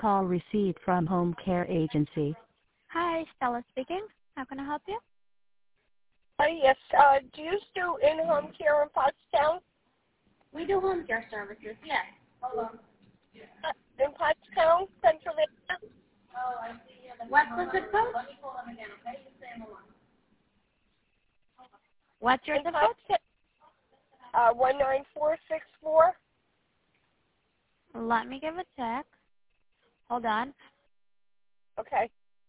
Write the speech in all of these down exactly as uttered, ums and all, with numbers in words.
Call received from Home Care Agency. Hi, Stella speaking. How can I help you? Uh, yes. Uh, do you do in-home care in Pottstown? We do home care services, yes. Hold on. Uh, in Pottstown, Pennsylvania? Oh, I see. What's the zip code? Let me pull them again, okay? Just stay on the line. What's your In zip code? Pottstown, uh, one nine four six four. Let me give a check. Hold on. Okay.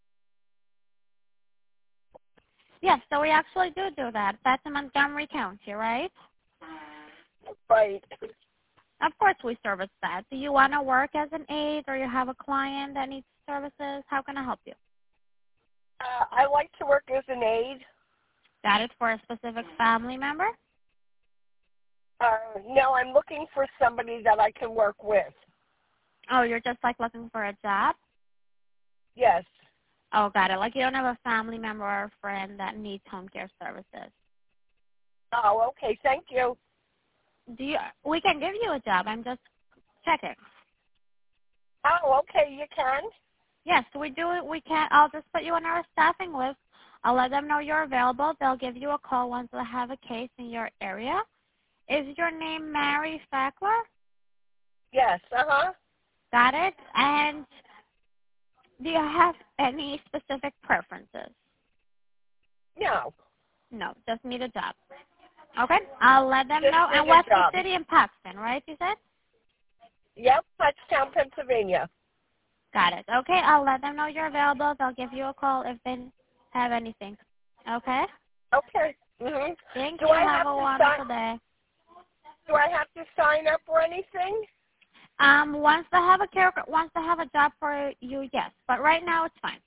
Yes, so we actually do do that. That's in Montgomery County, right? Right. Of course we service that. Do you want to work as an aide or you have a client that needs services? How can I help you? Uh, I like to work as an aide. That is for a specific family member? Uh, no, I'm looking for somebody that I can work with. Oh, you're just like looking for a job? Yes. Oh, got it. Like you don't have a family member or a friend that needs home care services. Oh, okay. Thank you. Do you? We can give you a job. I'm just checking. Oh, okay. You can? Yes, we do it. We can. I'll just put you on our staffing list. I'll let them know you're available. They'll give you a call once they have a case in your area. Is your name Mary Fackler? Yes. Uh-huh. Got it. And do you have any specific preferences? No. No, just need a job. Okay, I'll let them Just know. need And a what's the job. city in Paxton, right, you said? Yep, Pottstown, Pennsylvania. Got it. Okay, I'll let them know you're available. They'll give you a call if they have anything. Okay? Okay. Mhm. Thank Do you. I Have have a to wonderful sign? day. Do I have to sign up or anything? Um, once they have a care, once they have a job for you, yes. But right now, it's fine.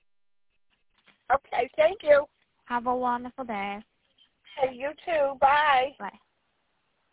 Okay. Thank you. Have a wonderful day. Hey, you too. Bye. Bye.